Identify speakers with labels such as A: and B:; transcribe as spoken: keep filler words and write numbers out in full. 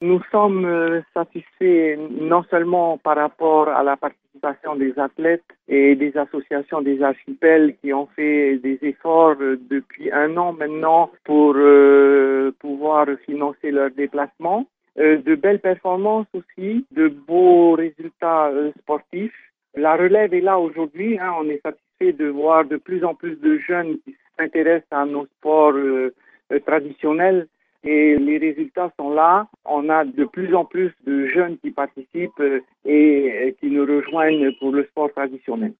A: Nous sommes euh, satisfaits non seulement par rapport à la participation des athlètes et des associations des archipels qui ont fait des efforts euh, depuis un an maintenant pour euh, pouvoir financer leurs déplacements, euh, de belles performances aussi, de beaux résultats euh, sportifs. La relève est là aujourd'hui, hein, on est satisfait de voir de plus en plus de jeunes qui s'intéressent à nos sports euh, euh, traditionnels. Et les résultats sont là. On a de plus en plus de jeunes qui participent et qui nous rejoignent pour le sport traditionnel.